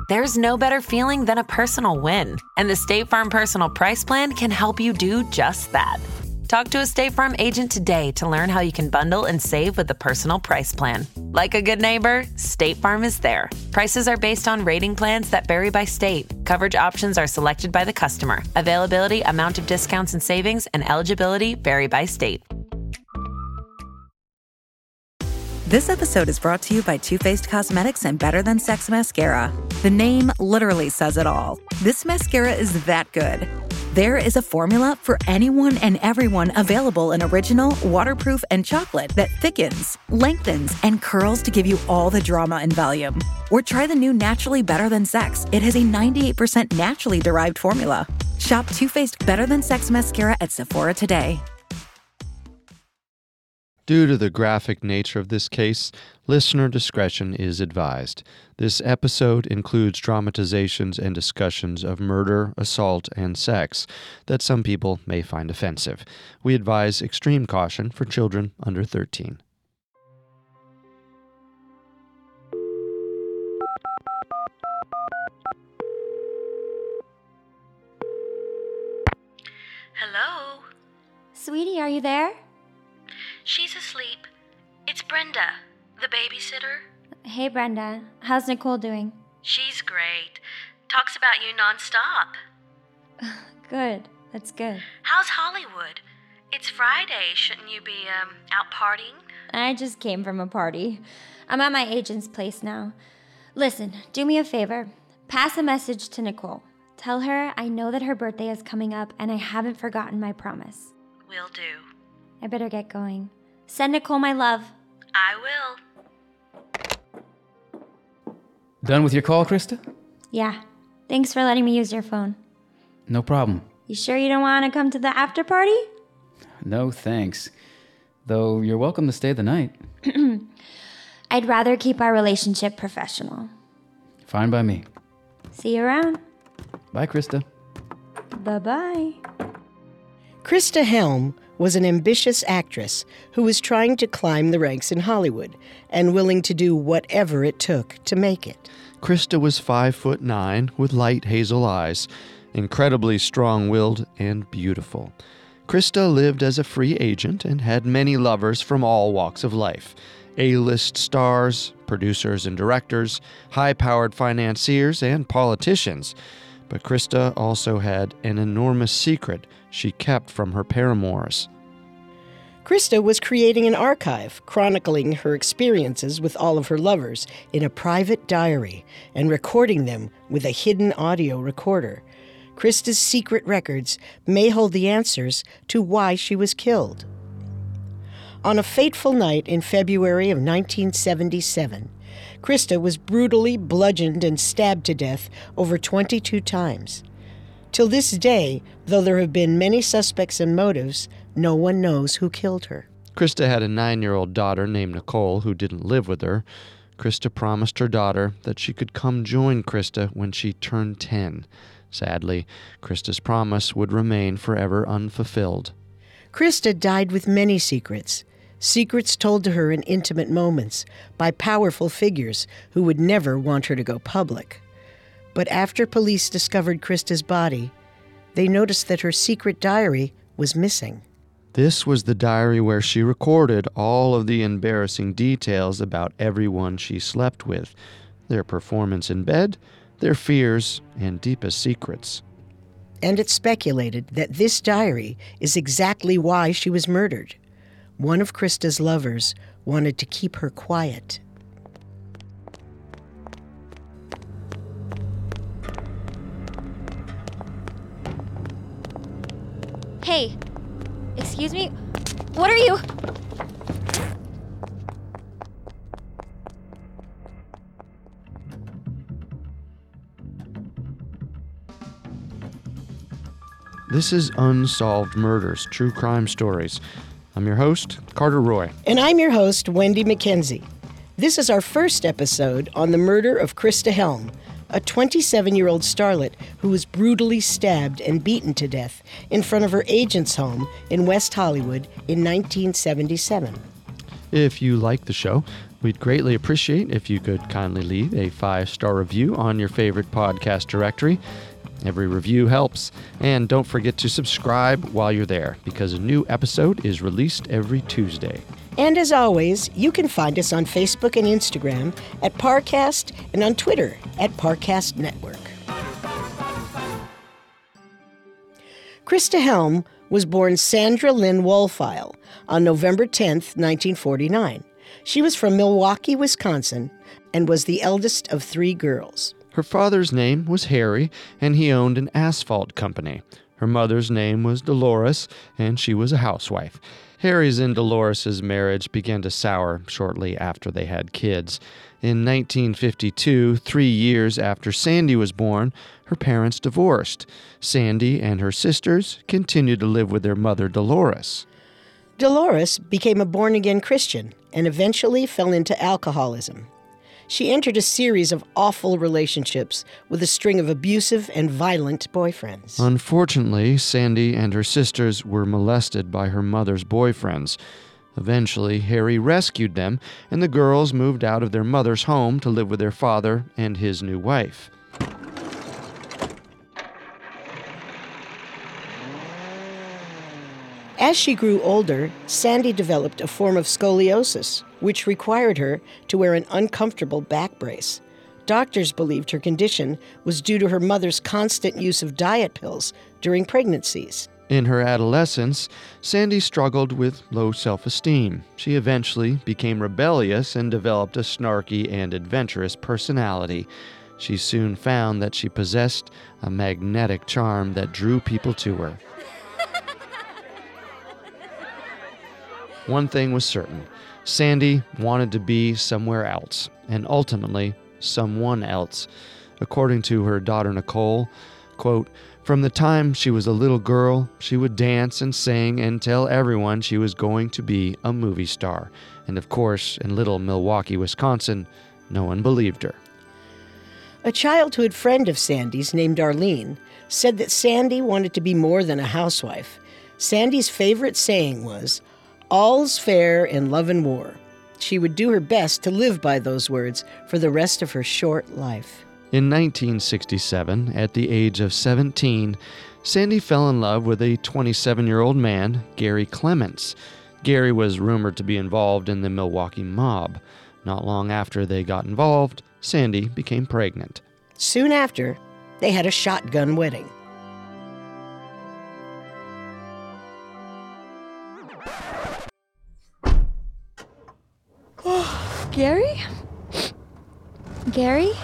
There's no better feeling than a personal win, and the State Farm Personal Price Plan can help you do just that. Talk to a State Farm agent today to learn how you can bundle and save with the Personal Price Plan. Like a good neighbor, State Farm is there. Prices are based on rating plans that vary by state. Coverage options are selected by the customer. Availability, amount of discounts and savings, and eligibility vary by state. This episode is brought to you by Too Faced Cosmetics and Better Than Sex Mascara. The name literally says it all. This mascara is that good. There is a formula for anyone and everyone available in original, waterproof, and chocolate that thickens, lengthens, and curls to give you all the drama and volume. Or try the new Naturally Better Than Sex. It has a 98% naturally derived formula. Shop Too Faced Better Than Sex Mascara at Sephora today. Due to the graphic nature of this case, listener discretion is advised. This episode includes dramatizations and discussions of murder, assault, and sex that some people may find offensive. We advise extreme caution for children under 13. Hello? Sweetie, are you there? She's asleep. It's Brenda, the babysitter. Hey, Brenda. How's Nicole doing? She's great. Talks about you nonstop. Good. That's good. How's Hollywood? It's Friday. Shouldn't you be, out partying? I just came from a party. I'm at my agent's place now. Listen, do me a favor. Pass a message to Nicole. Tell her I know that her birthday is coming up and I haven't forgotten my promise. Will do. I better get going. Send Nicole my love. I will. Done with your call, Krista? Yeah. Thanks for letting me use your phone. No problem. You sure you don't want to come to the after party? No, thanks. Though you're welcome to stay the night. I'd rather keep our relationship professional. Fine by me. See you around. Bye, Krista. Bye-bye. Krista Helm was an ambitious actress who was trying to climb the ranks in Hollywood and willing to do whatever it took to make it. Krista was 5'9" with light hazel eyes, incredibly strong-willed and beautiful. Krista lived as a free agent and had many lovers from all walks of life. A-list stars, producers and directors, high-powered financiers, and politicians. But Krista also had an enormous secret she kept from her paramours. Krista was creating an archive chronicling her experiences with all of her lovers in a private diary and recording them with a hidden audio recorder. Krista's secret records may hold the answers to why she was killed. On a fateful night in February of 1977, Krista was brutally bludgeoned and stabbed to death over 22 times. Till this day, though there have been many suspects and motives, no one knows who killed her. Krista had a 9-year-old daughter named Nicole who didn't live with her. Krista promised her daughter that she could come join Krista when she turned 10. Sadly, Krista's promise would remain forever unfulfilled. Krista died with many secrets. Secrets told to her in intimate moments by powerful figures who would never want her to go public. But after police discovered Krista's body, they noticed that her secret diary was missing. This was the diary where she recorded all of the embarrassing details about everyone she slept with, their performance in bed, their fears, and deepest secrets. And it's speculated that this diary is exactly why she was murdered. One of Krista's lovers wanted to keep her quiet. Hey, excuse me? What are you? This is Unsolved Murders, True Crime Stories. I'm your host, Carter Roy. And I'm your host, Wendy McKenzie. This is our first episode on the murder of Krista Helm, a 27-year-old starlet who was brutally stabbed and beaten to death in front of her agent's home in West Hollywood in 1977. If you like the show, We'd greatly appreciate if you could kindly leave a 5-star review on your favorite podcast directory. Every review helps. And don't forget to subscribe while you're there, because a new episode is released every Tuesday. And as always, you can find us on Facebook and Instagram at Parcast and on Twitter at Parcast Network. Christa Helm was born Sandra Lynn Wohlfeil on November 10, 1949. She was from Milwaukee, Wisconsin, and was the eldest of 3 girls. Her father's name was Harry, and he owned an asphalt company. Her mother's name was Dolores, and she was a housewife. Harry's and Dolores' marriage began to sour shortly after they had kids. In 1952, 3 years after Sandy was born, her parents divorced. Sandy and her sisters continued to live with their mother, Dolores. Dolores became a born-again Christian and eventually fell into alcoholism. She entered a series of awful relationships with a string of abusive and violent boyfriends. Unfortunately, Sandy and her sisters were molested by her mother's boyfriends. Eventually, Harry rescued them, and the girls moved out of their mother's home to live with their father and his new wife. As she grew older, Sandy developed a form of scoliosis, which required her to wear an uncomfortable back brace. Doctors believed her condition was due to her mother's constant use of diet pills during pregnancies. In her adolescence, Sandy struggled with low self-esteem. She eventually became rebellious and developed a snarky and adventurous personality. She soon found that she possessed a magnetic charm that drew people to her. One thing was certain. Sandy wanted to be somewhere else, and ultimately, someone else. According to her daughter Nicole, quote, "From the time she was a little girl, she would dance and sing and tell everyone she was going to be a movie star. And of course, in little Milwaukee, Wisconsin, no one believed her." A childhood friend of Sandy's named Arlene said that Sandy wanted to be more than a housewife. Sandy's favorite saying was, "All's fair in love and war." She would do her best to live by those words for the rest of her short life. In 1967, at the age of 17, Sandy fell in love with a 27-year-old man, Gary Clements. Gary was rumored to be involved in the Milwaukee mob. Not long after they got involved, Sandy became pregnant. Soon after, they had a shotgun wedding. Gary? Gary?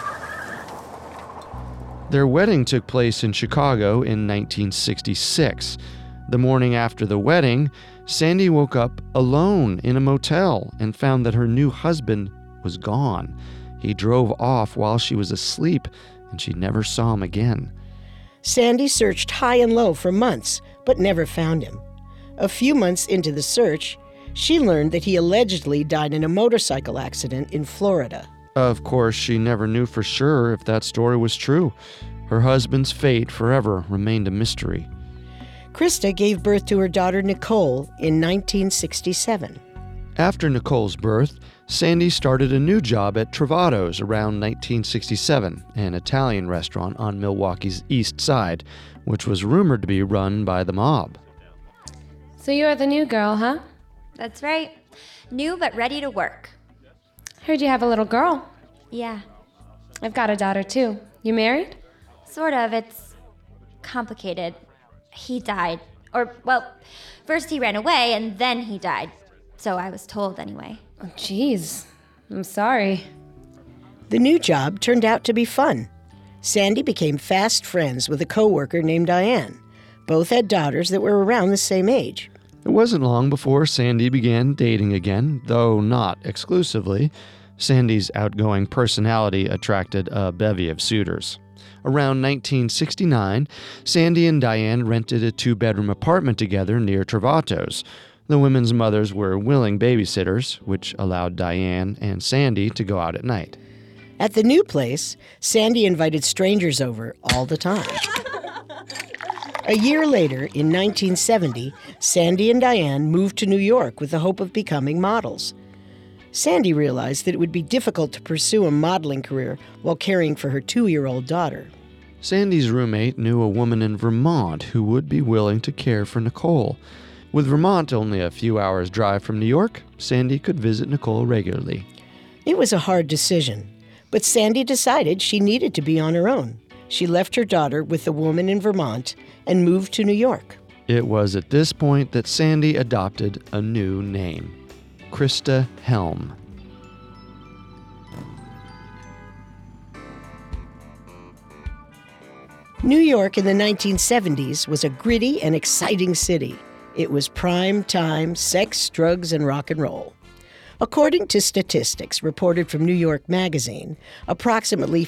Their wedding took place in Chicago in 1966. The morning after the wedding, Sandy woke up alone in a motel and found that her new husband was gone. He drove off while she was asleep, and she never saw him again. Sandy searched high and low for months, but never found him. A few months into the search, she learned that he allegedly died in a motorcycle accident in Florida. Of course, she never knew for sure if that story was true. Her husband's fate forever remained a mystery. Christa gave birth to her daughter Nicole in 1967. After Nicole's birth, Sandy started a new job at Travato's around 1967, an Italian restaurant on Milwaukee's east side, which was rumored to be run by the mob. So you're the new girl, huh? That's right. New but ready to work. Heard you have a little girl. Yeah, I've got a daughter, too. You married? sort of. It's complicated. He died. Or, well, first he ran away and then he died. So I was told anyway. Oh, jeez. I'm sorry. The new job turned out to be fun. Sandy became fast friends with a coworker named Diane. Both had daughters that were around the same age. It wasn't long before Sandy began dating again, though not exclusively. Sandy's outgoing personality attracted a bevy of suitors. Around 1969, Sandy and Diane rented a 2-bedroom apartment together near Travato's. The women's mothers were willing babysitters, which allowed Diane and Sandy to go out at night. At the new place, Sandy invited strangers over all the time. A year later, in 1970, Sandy and Diane moved to New York with the hope of becoming models. Sandy realized that it would be difficult to pursue a modeling career while caring for her 2-year-old daughter. Sandy's roommate knew a woman in Vermont who would be willing to care for Nicole. With Vermont only a few hours' drive from New York, Sandy could visit Nicole regularly. It was a hard decision, but Sandy decided she needed to be on her own. She left her daughter with the woman in Vermont and moved to New York. It was at this point that Sandy adopted a new name, Christa Helm. New York in the 1970s was a gritty and exciting city. It was prime time sex, drugs, and rock and roll. According to statistics reported from New York Magazine, approximately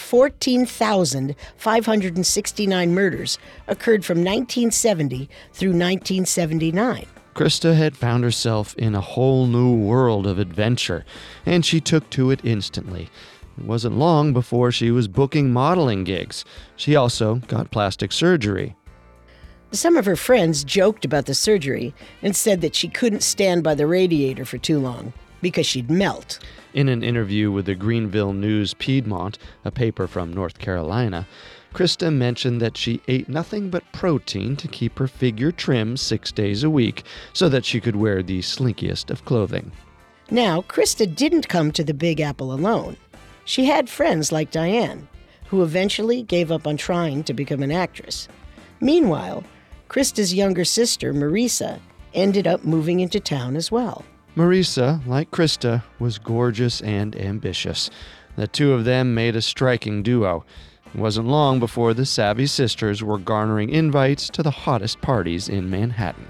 14,569 murders occurred from 1970 through 1979. Christa had found herself in a whole new world of adventure, and she took to it instantly. It wasn't long before she was booking modeling gigs. She also got plastic surgery. Some of her friends joked about the surgery and said that she couldn't stand by the radiator for too long because she'd melt. In an interview with the Greenville News Piedmont, a paper from North Carolina, Christa mentioned that she ate nothing but protein to keep her figure trim 6 days a week so that she could wear the slinkiest of clothing. Now, Christa didn't come to the Big Apple alone. She had friends like Diane, who eventually gave up on trying to become an actress. Meanwhile, Christa's younger sister, Marisa, ended up moving into town as well. Marisa, like Christa, was gorgeous and ambitious. The two of them made a striking duo. It wasn't long before the savvy sisters were garnering invites to the hottest parties in Manhattan.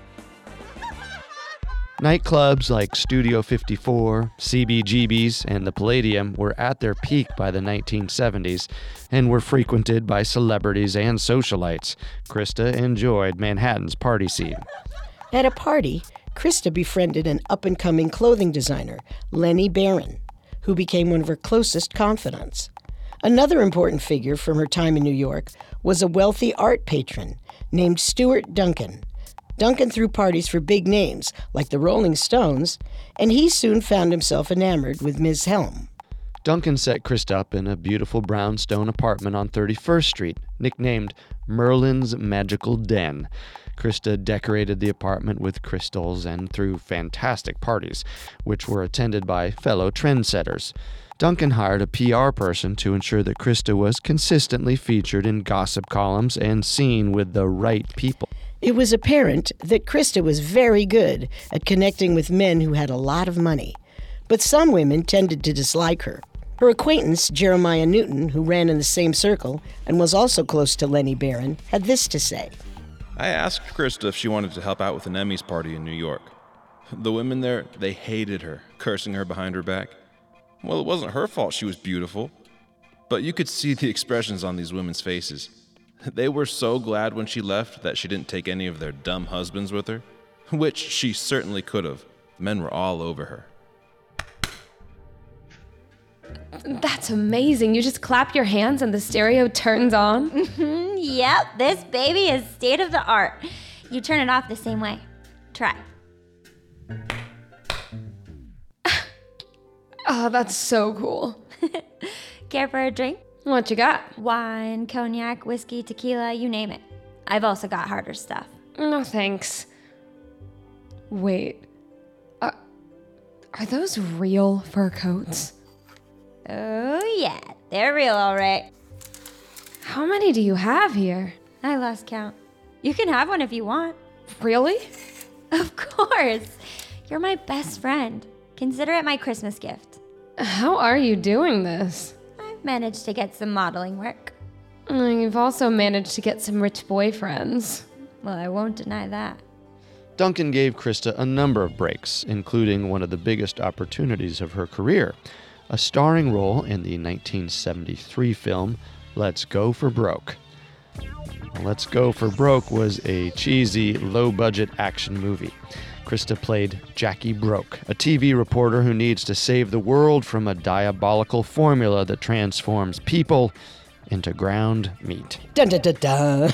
Nightclubs like Studio 54, CBGB's, and the Palladium were at their peak by the 1970s and were frequented by celebrities and socialites. Christa enjoyed Manhattan's party scene. At a party, Christa befriended an up-and-coming clothing designer, Lenny Barron, who became one of her closest confidants. Another important figure from her time in New York was a wealthy art patron named Stuart Duncan. Duncan threw parties for big names like the Rolling Stones, and he soon found himself enamored with Ms. Helm. Duncan set Christa up in a beautiful brownstone apartment on 31st Street, nicknamed Merlin's Magical Den. Christa decorated the apartment with crystals and threw fantastic parties, which were attended by fellow trendsetters. Duncan hired a PR person to ensure that Christa was consistently featured in gossip columns and seen with the right people. It was apparent that Christa was very good at connecting with men who had a lot of money, but some women tended to dislike her. Her acquaintance, Jeremiah Newton, who ran in the same circle and was also close to Lenny Barron, had this to say. I asked Christa if she wanted to help out with an Emmys party in New York. The women there, they hated her, cursing her behind her back. Well, it wasn't her fault she was beautiful, but you could see the expressions on these women's faces. They were so glad when she left that she didn't take any of their dumb husbands with her, which she certainly could have. The men were all over her. That's amazing. You just clap your hands and the stereo turns on? Yep, this baby is state of the art. You turn it off the same way. Try. Oh, that's so cool. Care for a drink? What you got? Wine, cognac, whiskey, tequila, you name it. I've also got harder stuff. No, thanks. Wait. Are those real fur coats? Oh, yeah. They're real, all right. How many do you have here? I lost count. You can have one if you want. Really? Of course. You're my best friend. Consider it my Christmas gift. How are you doing this? I've managed to get some modeling work. You've also managed to get some rich boyfriends. Well, I won't deny that. Duncan gave Christa a number of breaks, including one of the biggest opportunities of her career, a starring role in the 1973 film Let's Go for Broke. Let's Go for Broke was a cheesy, low-budget action movie. Christa played Jackie Broke, a TV reporter who needs to save the world from a diabolical formula that transforms people into ground meat. Dun dun dun dun.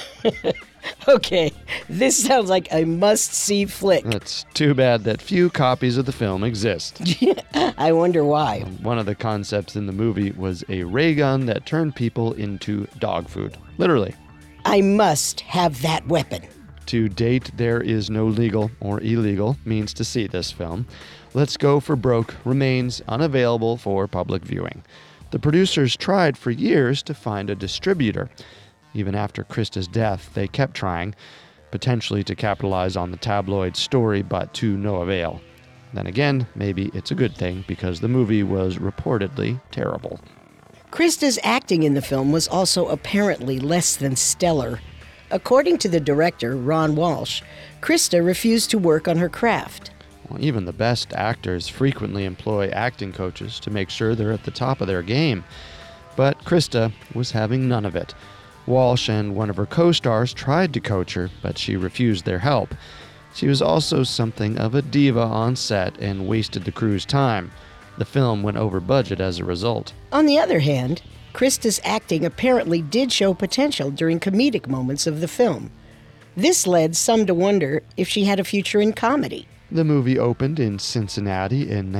Okay, this sounds like a must-see flick. It's too bad that few copies of the film exist. I wonder why. One of the concepts in the movie was a ray gun that turned people into dog food. Literally. I must have that weapon. To date, there is no legal or illegal means to see this film. Let's Go for Broke remains unavailable for public viewing. The producers tried for years to find a distributor. Even after Krista's death, they kept trying, potentially to capitalize on the tabloid story, but to no avail. Then again, maybe it's a good thing because the movie was reportedly terrible. Krista's acting in the film was also apparently less than stellar. According to the director, Ron Walsh, Krista refused to work on her craft. Well, even the best actors frequently employ acting coaches to make sure they're at the top of their game. But Krista was having none of it. Walsh and one of her co-stars tried to coach her, but she refused their help. She was also something of a diva on set and wasted the crew's time. The film went over budget as a result. On the other hand, Krista's acting apparently did show potential during comedic moments of the film. This led some to wonder if she had a future in comedy. The movie opened in Cincinnati in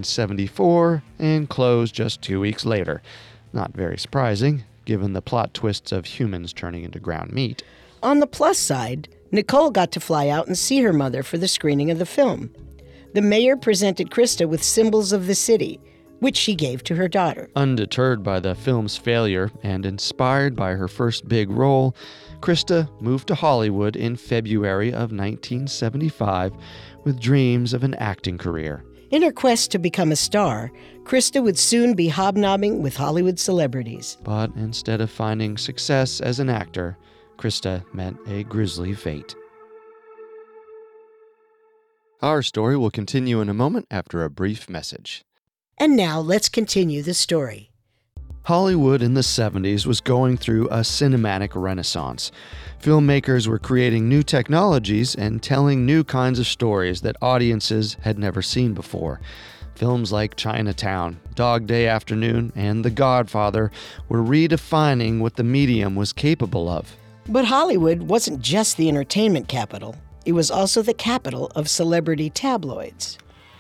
1974 and closed just 2 weeks later. Not very surprising, given the plot twists of humans turning into ground meat. On the plus side, Nicole got to fly out and see her mother for the screening of the film. The mayor presented Krista with symbols of the city, which she gave to her daughter. Undeterred by the film's failure and inspired by her first big role, Krista moved to Hollywood in February of 1975 with dreams of an acting career. In her quest to become a star, Krista would soon be hobnobbing with Hollywood celebrities. But instead of finding success as an actor, Krista met a grisly fate. Our story will continue in a moment after a brief message. And now let's continue the story. Hollywood in the 70s was going through a cinematic renaissance. Filmmakers were creating new technologies and telling new kinds of stories that audiences had never seen before. Films like Chinatown, Dog Day Afternoon, and The Godfather were redefining what the medium was capable of. But Hollywood wasn't just the entertainment capital. It was also the capital of celebrity tabloids.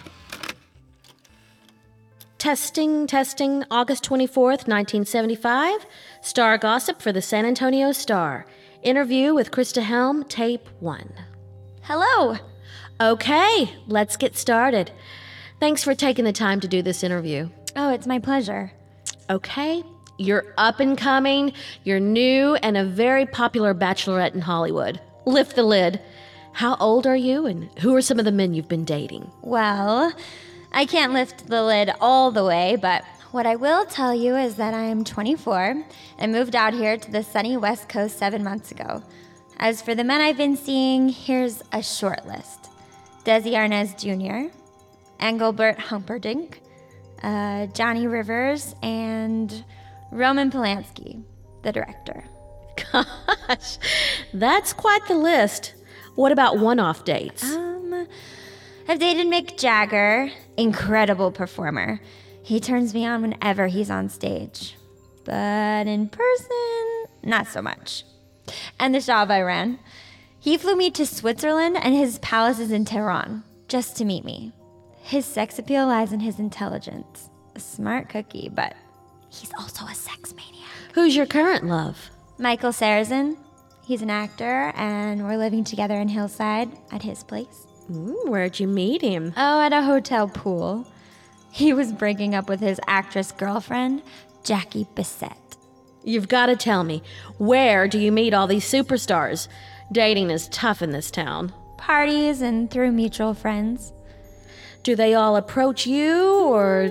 Testing, August 24th, 1975. Star gossip for the San Antonio Star. Interview with Krista Helm, tape 1. Hello. Okay, let's get started. Thanks for taking the time to do this interview. Oh, it's my pleasure. Okay, you're up and coming, you're new, and a very popular bachelorette in Hollywood. Lift the lid. How old are you, and who are some of the men you've been dating? Well, I can't lift the lid all the way, but what I will tell you is that I am 24 and moved out here to the sunny West Coast 7 months ago. As for the men I've been seeing, here's a short list. Desi Arnaz Jr., Engelbert Humperdinck, Johnny Rivers, and Roman Polanski, the director. Gosh, that's quite the list. What about one-off dates? I've dated Mick Jagger, incredible performer. He turns me on whenever he's on stage. But in person, not so much. And the Shah of Iran. He flew me to Switzerland and his palace is in Tehran, just to meet me. His sex appeal lies in his intelligence. A smart cookie, but he's also a sex maniac. Who's your current love? Michael Sarrazin. He's an actor, and we're living together in Hillside at his place. Where'd you meet him? Oh, at a hotel pool. He was breaking up with his actress girlfriend, Jackie Bissett. You've got to tell me, where do you meet all these superstars? Dating is tough in this town. Parties and through mutual friends. Do they all approach you, or...?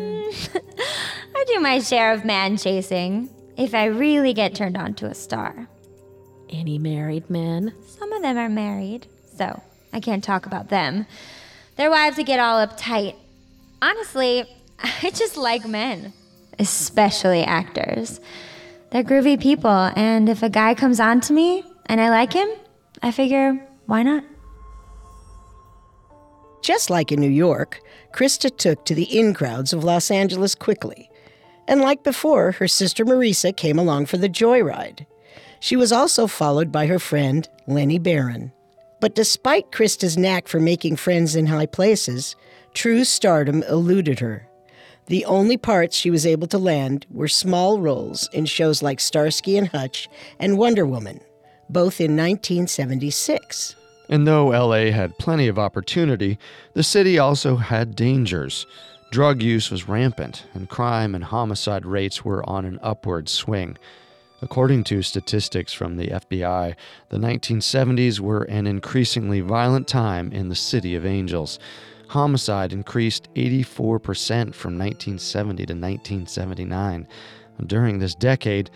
I do my share of man chasing, if I really get turned on to a star. Any married men? Some of them are married, so I can't talk about them. Their wives would get all uptight. Honestly, I just like men, especially actors. They're groovy people, and if a guy comes on to me and I like him, I figure, why not? Just like in New York, Krista took to the in crowds of Los Angeles quickly. And like before, her sister Marisa came along for the joyride. She was also followed by her friend, Lenny Barron. But despite Krista's knack for making friends in high places, true stardom eluded her. The only parts she was able to land were small roles in shows like Starsky and Hutch and Wonder Woman, both in 1976. And though LA had plenty of opportunity, the city also had dangers. Drug use was rampant, and crime and homicide rates were on an upward swing. According to statistics from the FBI, the 1970s were an increasingly violent time in the City of Angels. Homicide increased 84% from 1970 to 1979. During this decade,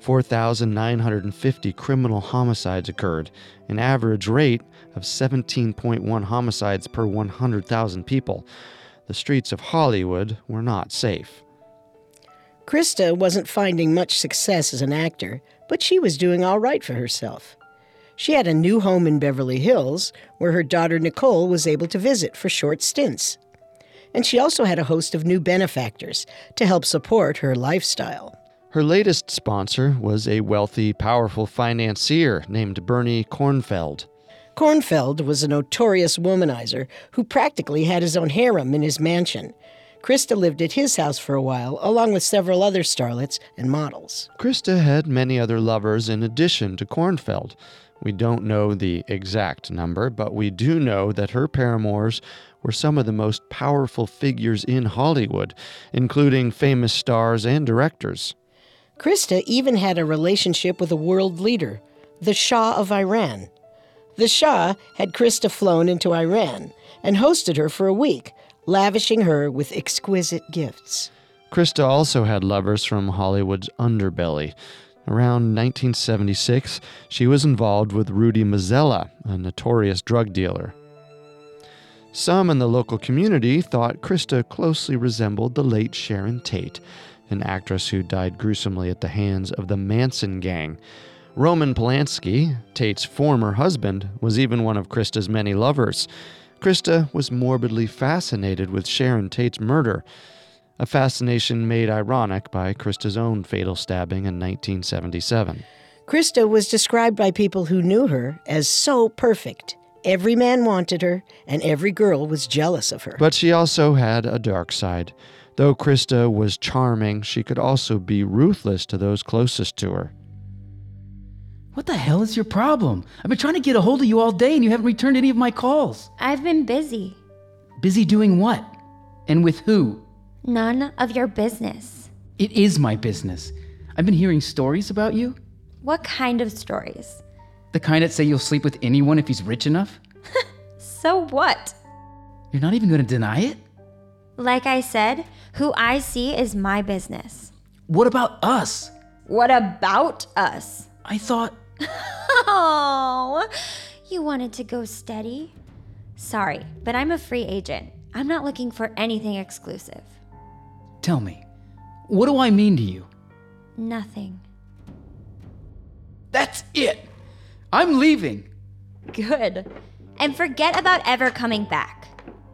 4,950 criminal homicides occurred, an average rate of 17.1 homicides per 100,000 people. The streets of Hollywood were not safe. Krista wasn't finding much success as an actor, but she was doing all right for herself. She had a new home in Beverly Hills, where her daughter Nicole was able to visit for short stints. And she also had a host of new benefactors to help support her lifestyle. Her latest sponsor was a wealthy, powerful financier named Bernie Kornfeld. Kornfeld was a notorious womanizer who practically had his own harem in his mansion. Krista lived at his house for a while, along with several other starlets and models. Krista had many other lovers in addition to Kornfeld. We don't know the exact number, but we do know that her paramours were some of the most powerful figures in Hollywood, including famous stars and directors. Krista even had a relationship with a world leader, the Shah of Iran. The Shah had Krista flown into Iran and hosted her for a week, lavishing her with exquisite gifts. Krista also had lovers from Hollywood's underbelly. Around 1976, she was involved with Rudy Mazzella, a notorious drug dealer. Some in the local community thought Krista closely resembled the late Sharon Tate, an actress who died gruesomely at the hands of the Manson gang. Roman Polanski, Tate's former husband, was even one of Krista's many lovers. Krista was morbidly fascinated with Sharon Tate's murder, a fascination made ironic by Krista's own fatal stabbing in 1977. Krista was described by people who knew her as so perfect. Every man wanted her, and every girl was jealous of her. But she also had a dark side. Though Krista was charming, she could also be ruthless to those closest to her. What the hell is your problem? I've been trying to get a hold of you all day and you haven't returned any of my calls. I've been busy. Busy doing what? And with who? None of your business. It is my business. I've been hearing stories about you. What kind of stories? The kind that say you'll sleep with anyone if he's rich enough? So what? You're not even going to deny it? Like I said, who I see is my business. What about us? What about us? I thought... Oh, you wanted to go steady? Sorry, but I'm a free agent. I'm not looking for anything exclusive. Tell me, what do I mean to you? Nothing. That's it! I'm leaving! Good. And forget about ever coming back.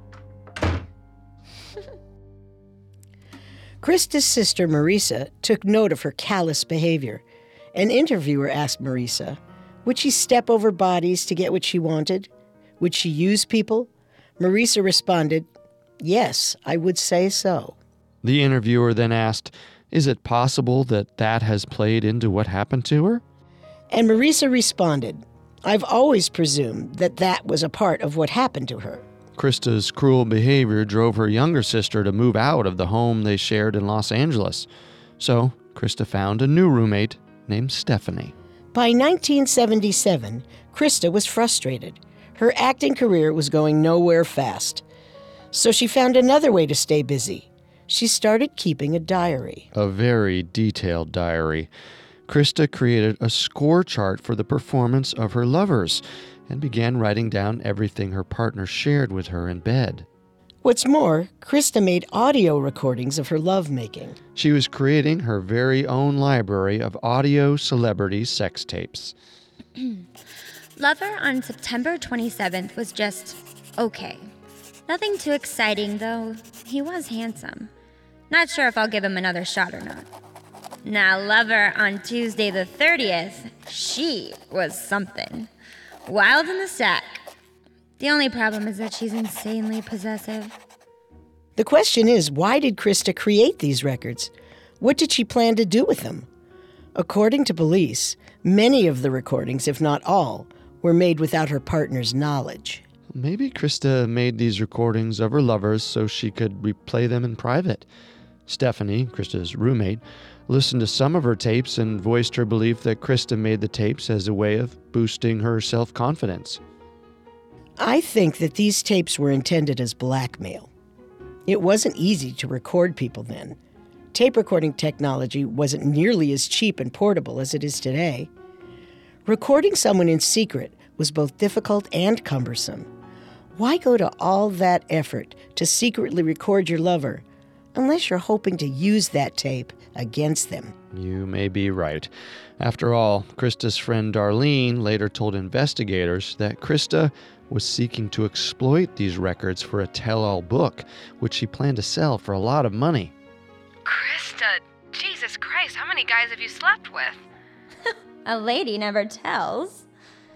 Krista's sister Marisa took note of her callous behavior. An interviewer asked Marisa, would she step over bodies to get what she wanted? Would she use people? Marisa responded, yes, I would say so. The interviewer then asked, is it possible that that has played into what happened to her? And Marisa responded, I've always presumed that that was a part of what happened to her. Krista's cruel behavior drove her younger sister to move out of the home they shared in Los Angeles. So Krista found a new roommate named Stephanie. By 1977, Krista was frustrated. Her acting career was going nowhere fast. So she found another way to stay busy. She started keeping a diary. A very detailed diary. Krista created a score chart for the performance of her lovers and began writing down everything her partner shared with her in bed. What's more, Krista made audio recordings of her lovemaking. She was creating her very own library of audio celebrity sex tapes. Lover on September 27th was just okay. Nothing too exciting, though he was handsome. Not sure if I'll give him another shot or not. Now, Lover on Tuesday the 30th, she was something. Wild in the sack. The only problem is that she's insanely possessive. The question is, why did Krista create these records? What did she plan to do with them? According to police, many of the recordings, if not all, were made without her partner's knowledge. Maybe Krista made these recordings of her lovers so she could replay them in private. Stephanie, Krista's roommate, listened to some of her tapes and voiced her belief that Krista made the tapes as a way of boosting her self-confidence. I think that these tapes were intended as blackmail. It wasn't easy to record people then. Tape recording technology wasn't nearly as cheap and portable as it is today. Recording someone in secret was both difficult and cumbersome. Why go to all that effort to secretly record your lover unless you're hoping to use that tape against them? You may be right. After all, Krista's friend Darlene later told investigators that Krista was seeking to exploit these records for a tell-all book, which she planned to sell for a lot of money. Krista, Jesus Christ, how many guys have you slept with? A lady never tells.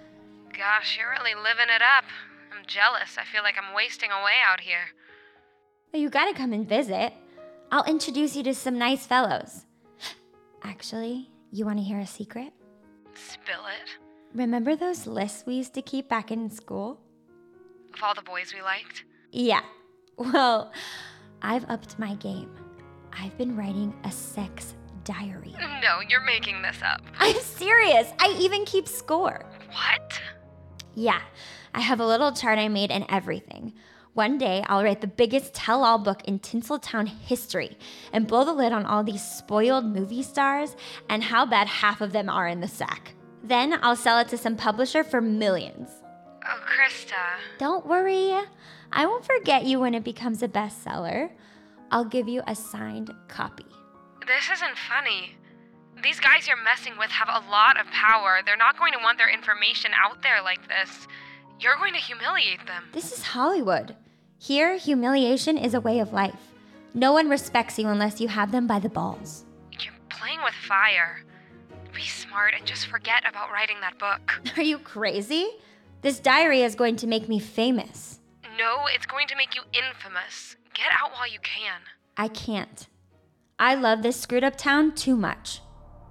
Gosh, you're really living it up. I'm jealous. I feel like I'm wasting away out here. Well, you gotta come and visit. I'll introduce you to some nice fellows. Actually, you wanna hear a secret? Spill it. Remember those lists we used to keep back in school? Of all the boys we liked? Yeah. Well, I've upped my game. I've been writing a sex diary. No, you're making this up. I'm serious. I even keep score. What? Yeah. I have a little chart I made and everything. One day, I'll write the biggest tell-all book in Tinseltown history and blow the lid on all these spoiled movie stars and how bad half of them are in the sack. Then I'll sell it to some publisher for millions. Oh, Krista. Don't worry. I won't forget you when it becomes a bestseller. I'll give you a signed copy. This isn't funny. These guys you're messing with have a lot of power. They're not going to want their information out there like this. You're going to humiliate them. This is Hollywood. Here, humiliation is a way of life. No one respects you unless you have them by the balls. You're playing with fire. Be smart and just forget about writing that book. Are you crazy? This diary is going to make me famous. No, it's going to make you infamous. Get out while you can. I can't. I love this screwed up town too much.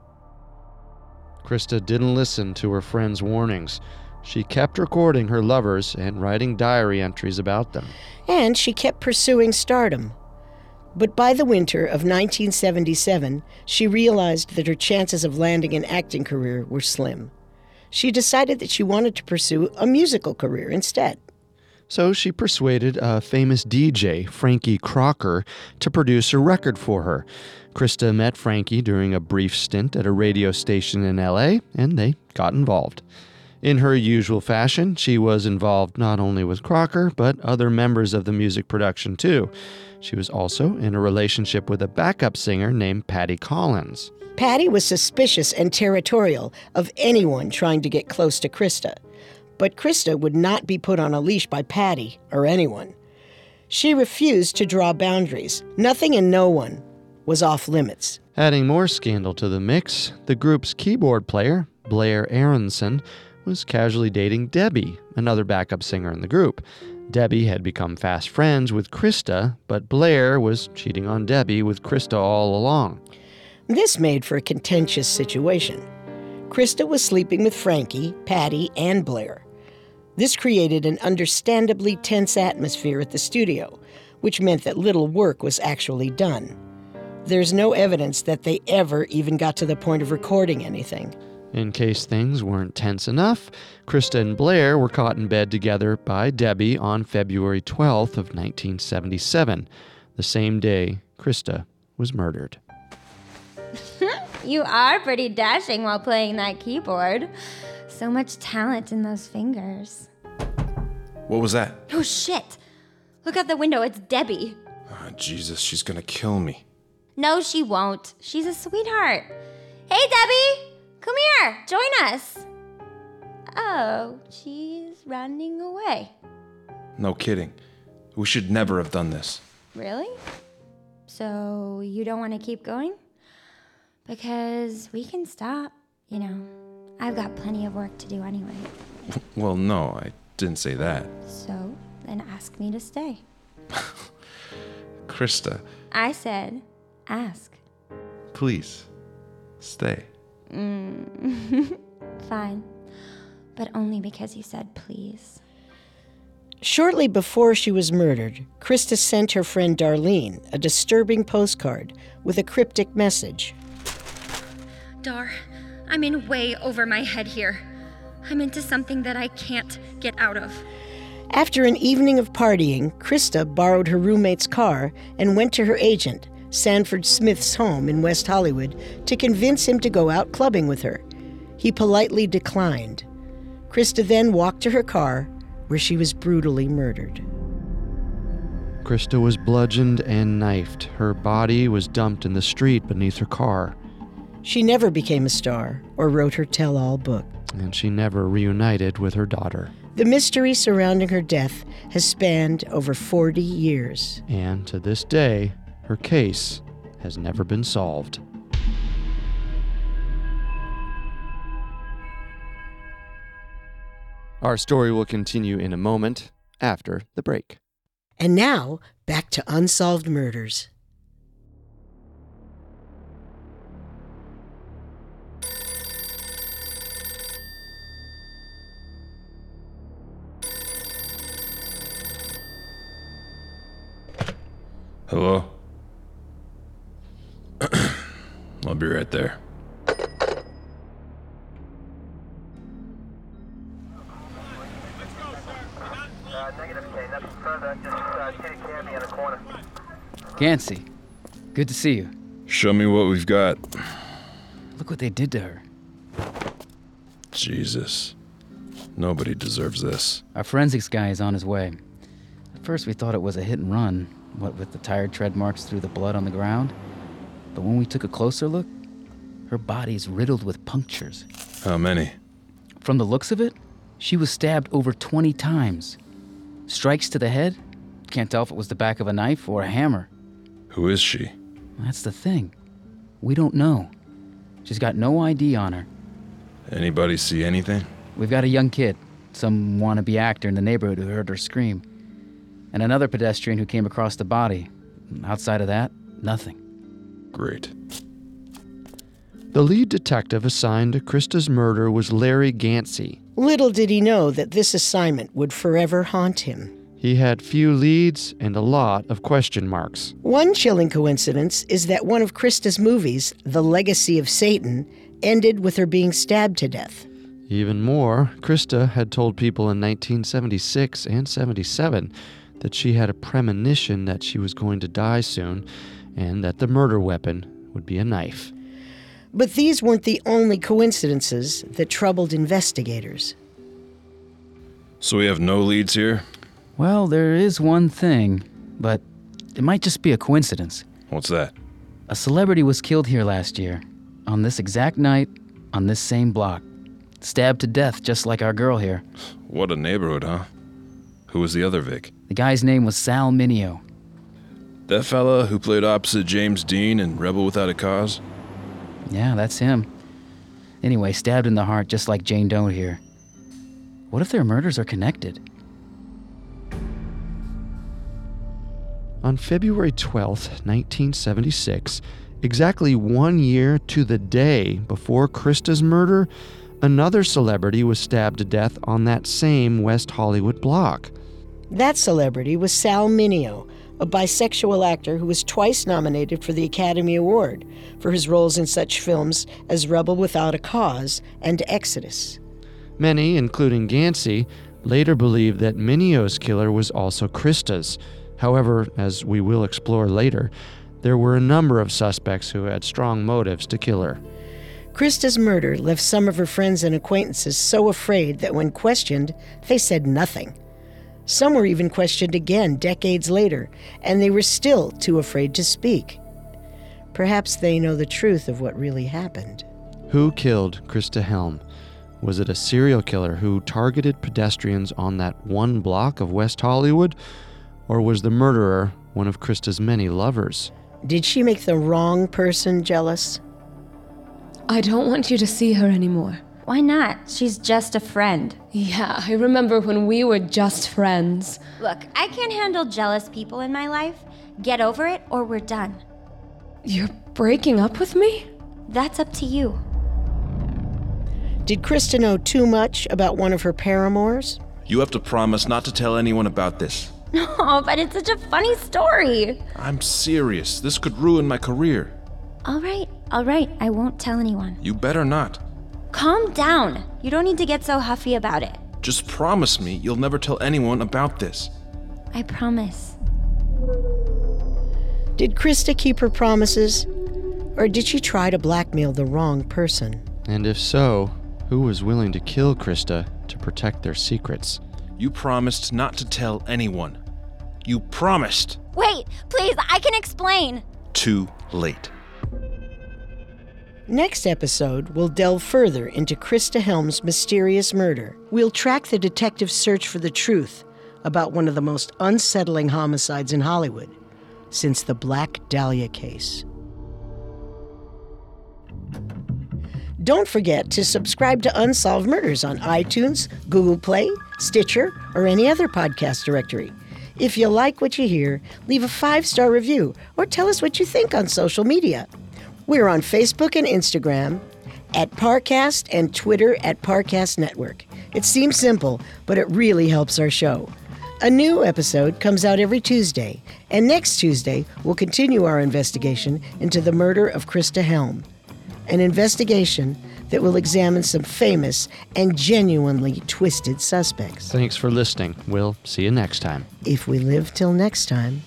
Krista didn't listen to her friend's warnings. She kept recording her lovers and writing diary entries about them. And she kept pursuing stardom. But by the winter of 1977, she realized that her chances of landing an acting career were slim. She decided that she wanted to pursue a musical career instead. So she persuaded a famous DJ, Frankie Crocker, to produce a record for her. Krista met Frankie during a brief stint at a radio station in LA, and they got involved. In her usual fashion, she was involved not only with Crocker, but other members of the music production too. She was also in a relationship with a backup singer named Patty Collins. Patty was suspicious and territorial of anyone trying to get close to Krista. But Krista would not be put on a leash by Patty or anyone. She refused to draw boundaries. Nothing and no one was off limits. Adding more scandal to the mix, the group's keyboard player, Blair Aronson, was casually dating Debbie, another backup singer in the group. Debbie had become fast friends with Krista, but Blair was cheating on Debbie with Krista all along. This made for a contentious situation. Krista was sleeping with Frankie, Patty, and Blair. This created an understandably tense atmosphere at the studio, which meant that little work was actually done. There's no evidence that they ever even got to the point of recording anything. In case things weren't tense enough, Krista and Blair were caught in bed together by Debbie on February 12th of 1977, the same day Krista was murdered. You are pretty dashing while playing that keyboard. So much talent in those fingers. What was that? Oh, shit. Look out the window. It's Debbie. Oh, Jesus, she's gonna kill me. No, she won't. She's a sweetheart. Hey, Debbie. Come here. Join us. Oh, she's running away. No kidding. We should never have done this. Really? So you don't want to keep going? Because we can stop, I've got plenty of work to do anyway. Well, no, I didn't say that. So then ask me to stay. Krista. I said, ask. Please, stay. Fine. But only because you said please. Shortly before she was murdered, Krista sent her friend Darlene a disturbing postcard with a cryptic message. Dar, I'm in way over my head here. I'm into something that I can't get out of. After an evening of partying, Krista borrowed her roommate's car and went to her agent, Sanford Smith's home in West Hollywood, to convince him to go out clubbing with her. He politely declined. Krista then walked to her car, where she was brutally murdered. Krista was bludgeoned and knifed. Her body was dumped in the street beneath her car. She never became a star or wrote her tell-all book. And she never reunited with her daughter. The mystery surrounding her death has spanned over 40 years. And to this day, her case has never been solved. Our story will continue in a moment after the break. And now, back to Unsolved Murders. Hello? I'll be right there. Gansey, good to see you. Show me what we've got. Look what they did to her. Jesus. Nobody deserves this. Our forensics guy is on his way. At first we thought it was a hit and run, what with the tire tread marks through the blood on the ground. But when we took a closer look, her body's riddled with punctures. How many? From the looks of it, she was stabbed over 20 times. Strikes to the head? Can't tell if it was the back of a knife or a hammer. Who is she? That's the thing. We don't know. She's got no ID on her. Anybody see anything? We've got a young kid, some wannabe actor in the neighborhood who heard her scream. And another pedestrian who came across the body. Outside of that, nothing. Great. The lead detective assigned to Krista's murder was Larry Gansey. Little did he know that this assignment would forever haunt him. He had few leads and a lot of question marks. One chilling coincidence is that one of Krista's movies, The Legacy of Satan, ended with her being stabbed to death. Even more, Krista had told people in 1976 and 77 that she had a premonition that she was going to die soon and that the murder weapon would be a knife. But these weren't the only coincidences that troubled investigators. So we have no leads here? Well, there is one thing, but it might just be a coincidence. What's that? A celebrity was killed here last year, on this exact night, on this same block. Stabbed to death just like our girl here. What a neighborhood, huh? Who was the other Vic? The guy's name was Sal Mineo. That fella who played opposite James Dean in Rebel Without a Cause? Yeah, that's him. Anyway, stabbed in the heart just like Jane Doe here. What if their murders are connected? On February 12th, 1976, exactly 1 year to the day before Krista's murder, another celebrity was stabbed to death on that same West Hollywood block. That celebrity was Sal Mineo, a bisexual actor who was twice nominated for the Academy Award for his roles in such films as Rebel Without a Cause and Exodus. Many, including Gansey, later believed that Mineo's killer was also Krista's. However, as we will explore later, there were a number of suspects who had strong motives to kill her. Krista's murder left some of her friends and acquaintances so afraid that when questioned, they said nothing. Some were even questioned again decades later, and they were still too afraid to speak. Perhaps they know the truth of what really happened. Who killed Krista Helm? Was it a serial killer who targeted pedestrians on that one block of West Hollywood? Or was the murderer one of Krista's many lovers? Did she make the wrong person jealous? I don't want you to see her anymore. Why not? She's just a friend. Yeah, I remember when we were just friends. Look, I can't handle jealous people in my life. Get over it or we're done. You're breaking up with me? That's up to you. Did Krista know too much about one of her paramours? You have to promise not to tell anyone about this. Oh, but it's such a funny story. I'm serious. This could ruin my career. All right. I won't tell anyone. You better not. Calm down. You don't need to get so huffy about it. Just promise me you'll never tell anyone about this. I promise. Did Krista keep her promises? Or did she try to blackmail the wrong person? And if so, who was willing to kill Krista to protect their secrets? You promised not to tell anyone. You promised. Wait, please, I can explain. Too late. Next episode, we'll delve further into Krista Helm's mysterious murder. We'll track the detective's search for the truth about one of the most unsettling homicides in Hollywood since the Black Dahlia case. Don't forget to subscribe to Unsolved Murders on iTunes, Google Play, Stitcher, or any other podcast directory. If you like what you hear, leave a 5-star review or tell us what you think on social media. We're on Facebook and Instagram at Parcast and Twitter at Parcast Network. It seems simple, but it really helps our show. A new episode comes out every Tuesday, and next Tuesday we'll continue our investigation into the murder of Krista Helm. An investigation that will examine some famous and genuinely twisted suspects. Thanks for listening. We'll see you next time. If we live till next time.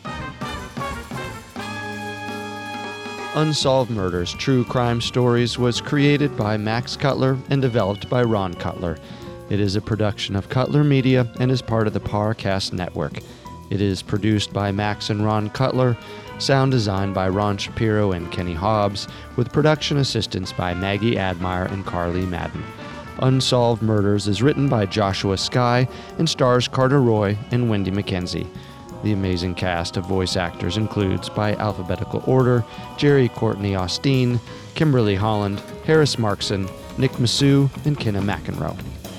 Unsolved Murders True Crime Stories was created by Max Cutler and developed by Ron Cutler. It is a production of Cutler Media and is part of the Parcast Network. It is produced by Max and Ron Cutler, sound design by Ron Shapiro and Kenny Hobbs, with production assistance by Maggie Admire and Carly Madden. Unsolved Murders is written by Joshua Skye and stars Carter Roy and Wendy McKenzie. The amazing cast of voice actors includes, by alphabetical order, Jerry Courtney Austin, Kimberly Holland, Harris Markson, Nick Massou, and Kenna McEnroe.